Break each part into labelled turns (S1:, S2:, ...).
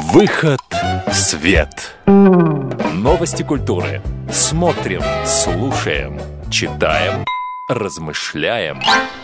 S1: Выход в свет. Новости культуры. Смотрим, слушаем, читаем, размышляем.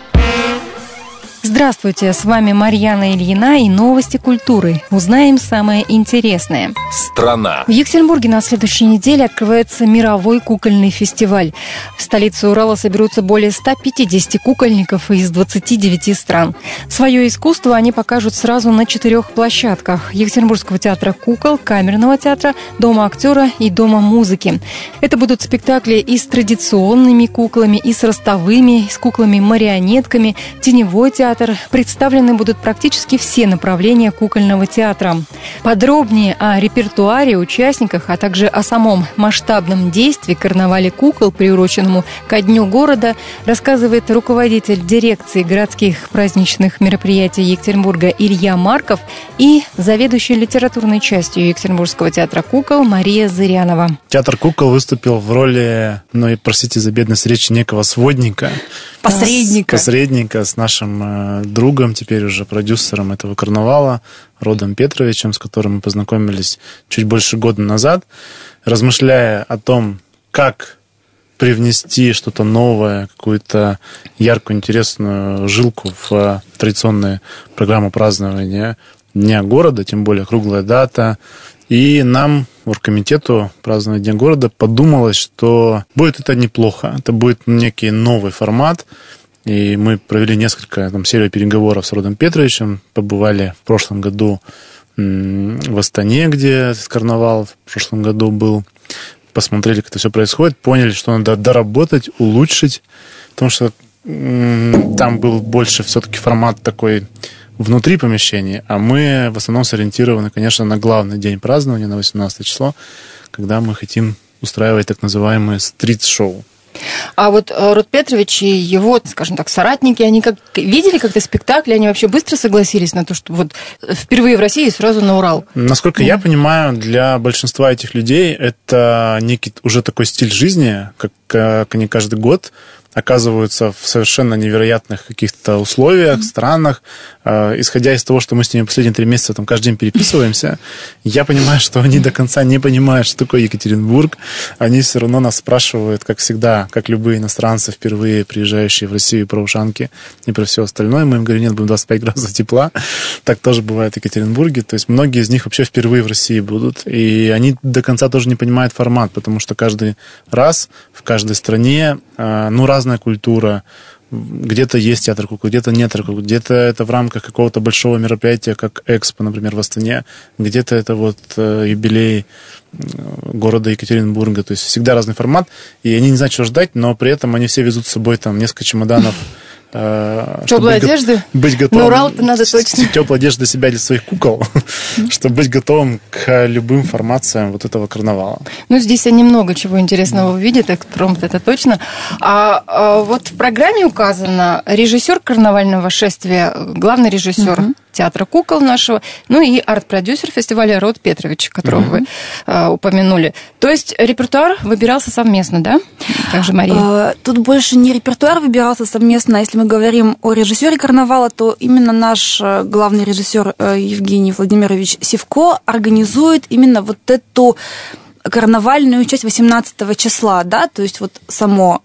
S2: Здравствуйте, с вами Марьяна Ильина и новости культуры. Узнаем самое интересное.
S1: Страна.
S2: В Екатеринбурге на следующей неделе открывается мировой кукольный фестиваль. В столице Урала соберутся более 150 кукольников из 29 стран. Свое искусство они покажут сразу на 4 площадках: Екатеринбургского театра кукол, Камерного театра, Дома актера и Дома музыки. Это будут спектакли и с традиционными куклами, и с ростовыми, и с куклами-марионетками, теневой театр. Представлены будут практически все направления кукольного театра. Подробнее о репертуаре, участниках, а также о самом масштабном действии карнавале кукол, приуроченному ко Дню города, рассказывает руководитель дирекции городских праздничных мероприятий Екатеринбурга Илья Марков и заведующая литературной частью Екатеринбургского театра кукол Мария Зырянова.
S3: Театр кукол выступил в роли, простите за бедность речи, некого сводника. Посредника с нашим другом, теперь уже продюсером этого карнавала, Родом Петровичем, с которым мы познакомились чуть больше года назад, размышляя о том, как привнести что-то новое, какую-то яркую, интересную жилку в традиционную программу празднования Дня города, тем более круглая дата. И нам, оргкомитету празднования Дня города, подумалось, что будет это неплохо. Это будет некий новый формат. И мы провели серию переговоров с Родом Петровичем. Побывали в прошлом году в Астане, где карнавал в прошлом году был. Посмотрели, как это все происходит. Поняли, что надо доработать, улучшить. Потому что там был больше все-таки формат такой внутри помещения, а мы в основном сориентированы, конечно, на главный день празднования, на 18 число, когда мы хотим устраивать так называемые стрит-шоу.
S2: А вот Род Петрович и его, скажем так, соратники, они видели как-то спектакли, они вообще быстро согласились на то, что вот впервые в России сразу на Урал?
S3: Насколько я понимаю, для большинства этих людей это некий уже такой стиль жизни, как они каждый год оказываются в совершенно невероятных каких-то условиях, странах. Исходя из того, что мы с ними последние 3 месяца там каждый день переписываемся, я понимаю, что они до конца не понимают, что такое Екатеринбург. Они все равно нас спрашивают, как всегда, как любые иностранцы, впервые приезжающие в Россию, про ушанки и про все остальное. Мы им говорим, нет, будет 25 градусов тепла. Так тоже бывает в Екатеринбурге. То есть многие из них вообще впервые в России будут. И они до конца тоже не понимают формат, потому что каждый раз в каждой стране разная культура. Где-то есть театр кукол, где-то нет театра кукол, где-то это в рамках какого-то большого мероприятия, как Экспо, например, в Астане, где-то это юбилей города Екатеринбурга. То есть всегда разный формат, и они не знают, что ждать, но при этом они все везут с собой несколько чемоданов
S2: теплой одежды?
S3: Быть готовым.
S2: На Урал-то надо точно.
S3: Теплой одежды для себя, для своих кукол, чтобы быть готовым к любым формациям этого карнавала.
S2: Здесь они много чего интересного увидят, экспромт, это точно. А вот в программе указано режиссер карнавального шествия, главный режиссер театра кукол нашего, и арт-продюсер фестиваля Род Петрович, которого вы упомянули. То есть репертуар выбирался совместно, да? Также Мария.
S4: Тут больше не репертуар выбирался совместно. Если мы говорим о режиссере карнавала, то именно наш главный режиссер Евгений Владимирович Сивко организует именно эту карнавальную часть 18 числа, да, то есть само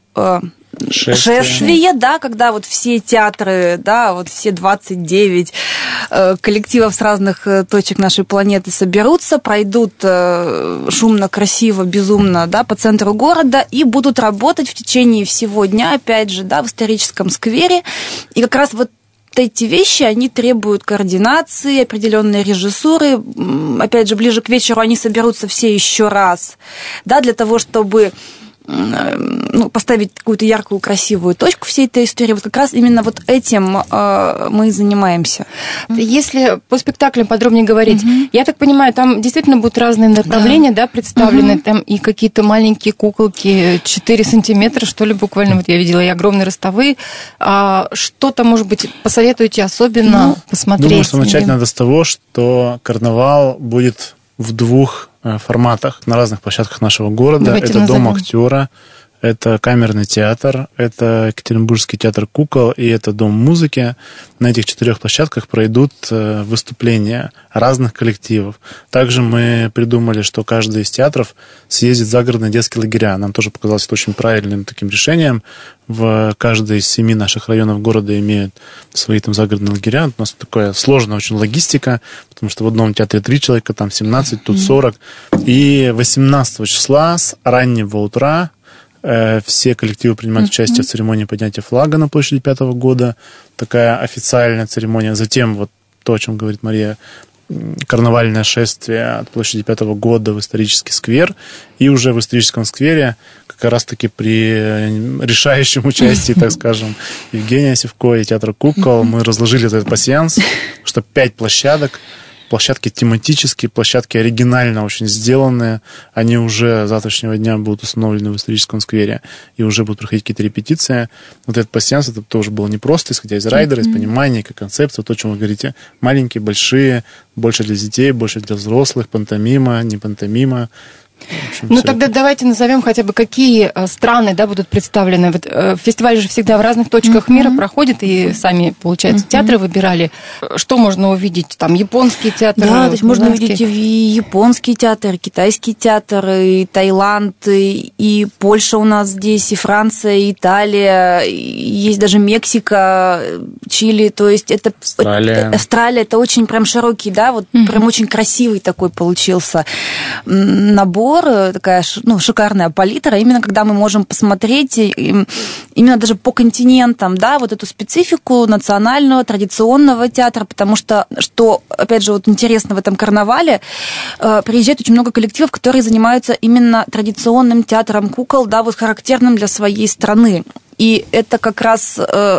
S4: шествие, да, когда все театры, да, все 29 коллективов с разных точек нашей планеты соберутся, пройдут шумно, красиво, безумно, да, по центру города и будут работать в течение всего дня, опять же, да, в историческом сквере. И как раз эти вещи, они требуют координации, определенной режиссуры. Опять же, ближе к вечеру они соберутся все еще раз, да, для того, чтобы поставить какую-то яркую, красивую точку всей этой истории. Как раз именно этим мы и занимаемся.
S2: Если по спектаклям подробнее говорить, я так понимаю, там действительно будут разные направления, да, представлены, там и какие-то маленькие куколки 4 сантиметра, что ли, буквально, я видела, и огромные ростовые. Что-то, может быть, посоветуете особенно посмотреть?
S3: Думаю, что начать надо с того, что карнавал будет в 2 форматах на разных площадках нашего города. Давайте это назовем. Дом актера, это камерный театр, это Екатеринбургский театр кукол и это Дом музыки. На этих 4 площадках пройдут выступления разных коллективов. Также мы придумали, что каждый из театров съездит в загородные детские лагеря. Нам тоже показалось это очень правильным таким решением. В каждой из 7 наших районов города имеют свои там загородные лагеря. У нас такая сложная очень логистика, потому что в одном театре 3 человека, там 17, тут 40. И 18 числа с раннего утра все коллективы принимают участие в церемонии поднятия флага на площади 5-го года. Такая официальная церемония. Затем вот то, о чем говорит Мария, карнавальное шествие от площади 5-го года в исторический сквер. И уже в историческом сквере как раз-таки при решающем участии, так скажем, Евгения Сивко и театра кукол мы разложили этот пасьянс, что 5 площадок. Площадки тематические, площадки оригинально очень сделанные. Они уже с завтрашнего дня будут установлены в историческом сквере и уже будут проходить какие-то репетиции. Вот этот пасьянс, это тоже было непросто, исходя из райдера, из понимания, как концепция, то, о чем вы говорите. Маленькие, большие, больше для детей, больше для взрослых, пантомима, не пантомима.
S2: Ну, тогда давайте назовем хотя бы, какие страны, да, будут представлены. Вот, фестиваль же всегда в разных точках мира проходит, и сами, получается, театры выбирали. Что можно увидеть? Там японский театр?
S4: Да, то есть можно увидеть и японский театр, и китайский театр, и Таиланд, и Польша у нас здесь, и Франция, и Италия, и есть даже Мексика, Чили, то есть это... Австралия, это очень прям широкий, да, вот прям очень красивый такой получился набор, такая шикарная палитра, именно когда мы можем посмотреть именно даже по континентам, да, вот эту специфику национального, традиционного театра, потому что, опять же, вот интересно в этом карнавале, приезжает очень много коллективов, которые занимаются именно традиционным театром кукол, да, вот характерным для своей страны. И это как раз,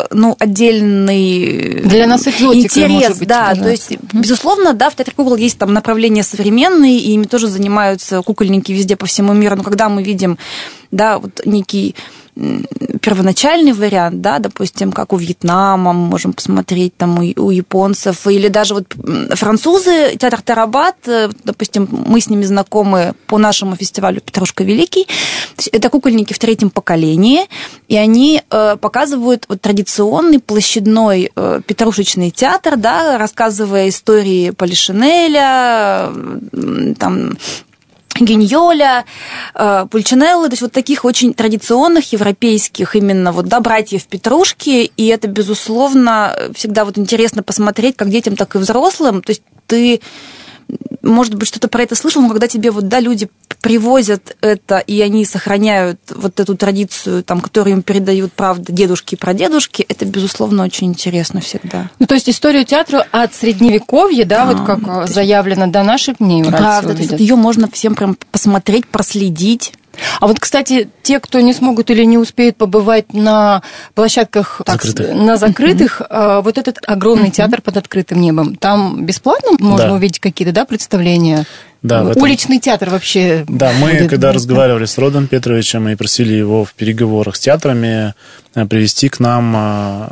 S4: отдельный
S2: для нас экзотика,
S4: интерес,
S2: может быть,
S4: да, то есть, безусловно, да, в театре кукол есть там направления современные, и ими тоже занимаются кукольники везде по всему миру, но когда мы видим, да, вот некий первоначальный вариант, да, допустим, как у Вьетнама, мы можем посмотреть там у японцев, или даже вот французы, театр Тарабат, допустим, мы с ними знакомы по нашему фестивалю «Петрушка Великий», это кукольники в 3-м поколении, и они показывают вот традиционный площадной петрушечный театр, да, рассказывая истории Полишинеля, там, Гиньоля, Пульчинеллы, то есть вот таких очень традиционных европейских именно вот, да, братьев Петрушки, и это, безусловно, всегда вот интересно посмотреть как детям, так и взрослым, то есть ты, может быть, что-то про это слышал, но когда тебе вот, да, люди привозят это, и они сохраняют вот эту традицию, там, которую им передают, правда, дедушки и прадедушки, это, безусловно, очень интересно всегда.
S2: Ну, то есть историю театра от Средневековья, да, вот как заявлено, до наших дней.
S4: Правда, то есть ее можно всем прям посмотреть, проследить.
S2: А вот, кстати, те, кто не смогут или не успеют побывать на площадках на закрытых, вот этот огромный театр под открытым небом, там бесплатно можно увидеть какие-то, да, представления? Да, уличный театр вообще.
S3: Да, мы когда разговаривали с Родом Петровичем и просили его в переговорах с театрами привести к нам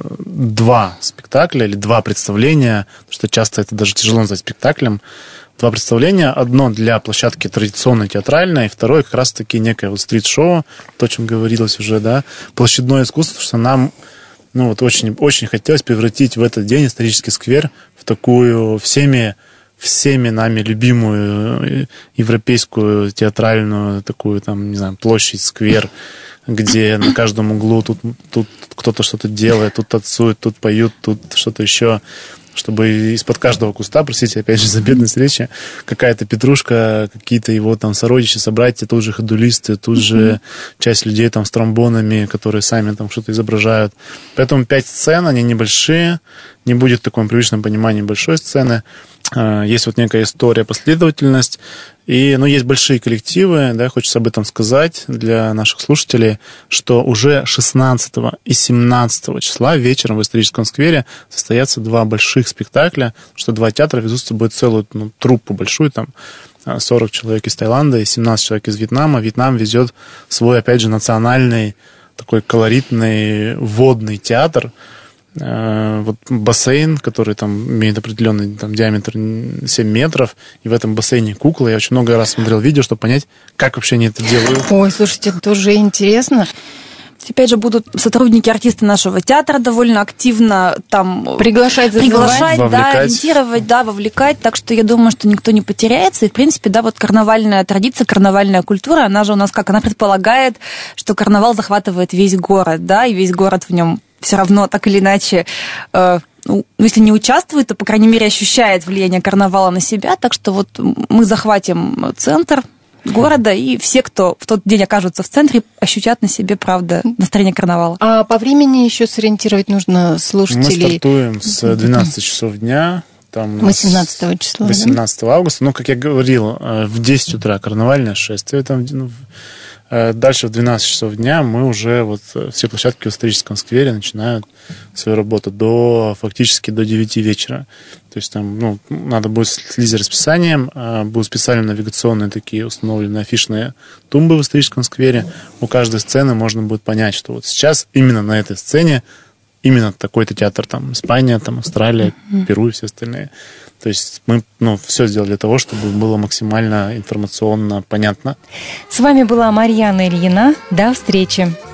S3: 2 спектакля или 2 представления, потому что часто это даже тяжело назвать спектаклем. 2 представления. Одно для площадки традиционной театральной, и второе как раз-таки некое вот стрит-шоу, то, о чем говорилось уже, да, площадное искусство, что нам очень, очень хотелось превратить в этот день исторический сквер в такую всеми нами любимую европейскую театральную такую, там, не знаю, площадь, сквер, где на каждом углу тут кто-то что-то делает, тут танцует, тут поют, тут что-то еще, чтобы из-под каждого куста, простите, опять же, за бедность речи, какая-то петрушка, какие-то его там сородичи, собратья, тут же ходулисты, тут же часть людей там с тромбонами, которые сами там что-то изображают. Поэтому 5 сцен, они небольшие, не будет в таком привычном понимании большой сцены. Есть вот некая история, последовательность. И, есть большие коллективы, да, хочется об этом сказать для наших слушателей, что уже 16 и 17 числа вечером в историческом сквере состоятся 2 больших спектакля, что 2 театра везут с собой целую труппу большую, там 40 человек из Таиланда и 17 человек из Вьетнама. Вьетнам везет свой, опять же, национальный такой колоритный водный театр. вот бассейн, который там имеет определенный там диаметр 7 метров, и в этом бассейне куклы. Я очень много раз смотрел видео, чтобы понять, как вообще они это делают.
S2: Ой, слушайте, это тоже интересно.
S4: Опять же, будут сотрудники, артисты нашего театра довольно активно там приглашать, да, ориентировать, да, вовлекать. Так что я думаю, что никто не потеряется. И, в принципе, да, вот карнавальная традиция, карнавальная культура, она же у нас как? Она предполагает, что карнавал захватывает весь город, да, и весь город в нем все равно так или иначе, если не участвует, то, по крайней мере, ощущает влияние карнавала на себя. Так что вот мы захватим центр города, и все, кто в тот день окажутся в центре, ощутят на себе, правда, настроение карнавала.
S2: А по времени еще сориентировать нужно слушателей?
S3: Мы стартуем с 12 часов дня. Там
S2: 18 числа.
S3: 18 августа. Ну, как я говорил, в 10 утра карнавальное шествие. Там, дальше в 12 часов дня мы уже вот все площадки в историческом сквере начинают свою работу фактически до 9 вечера. То есть там надо будет следить за расписанием, будут специально навигационные такие установлены афишные тумбы в историческом сквере. У каждой сцены можно будет понять, что вот сейчас именно на этой сцене именно такой-то театр, там Испания, там Австралия, Перу и все остальные. То есть мы все сделали для того, чтобы было максимально информационно понятно.
S2: С вами была Марьяна Ильина. До встречи.